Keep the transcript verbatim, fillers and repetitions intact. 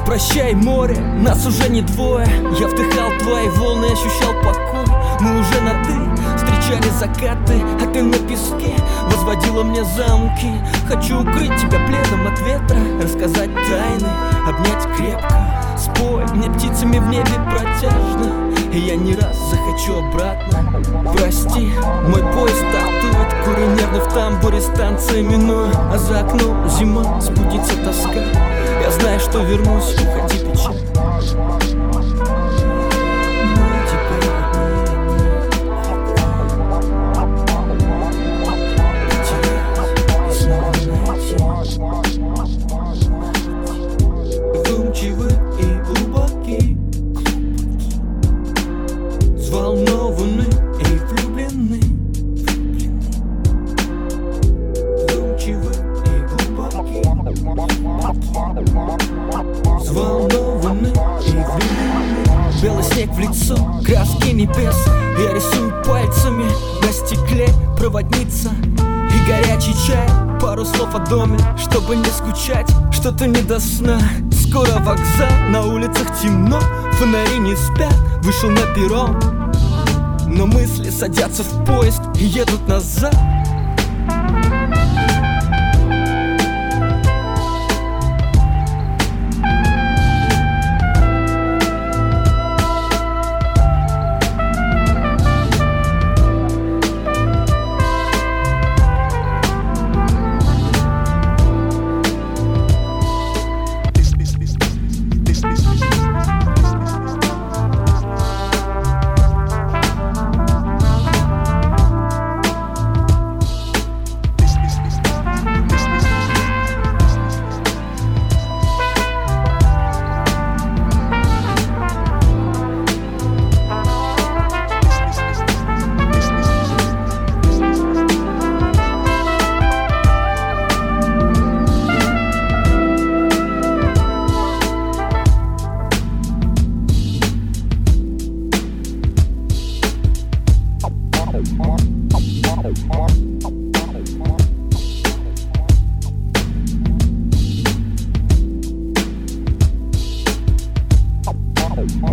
Прощай, море, нас уже не двое. Я вдыхал твои волны, ощущал покой. Мы уже на «ты», встречали закаты, а ты на песке возводила мне замки. Хочу укрыть тебя пледом от ветра, рассказать тайны, обнять крепко. Спой мне птицами в небе протяжно, и я не раз захочу обратно. Прости, мой поезд стартует, курю нервно в тамбуре, станции миную. А за окном зима, спутница тоска. Я знаю, что вернусь, уходи, печаль. Вдумчивы и глубоки, взволнованы и влюблены. Вдумчивы и глубоки, взволнованы и влюблены. Белый снег в лицо, краски небес. Я рисую пальцами на стекле, проводница и горячий чай. Пару слов о доме, чтобы не скучать. Что-то не до сна. Скоро вокзал, на улицах темно, фонари не спят, вышел на перрон. Но мысли садятся в поезд и едут назад. Oh.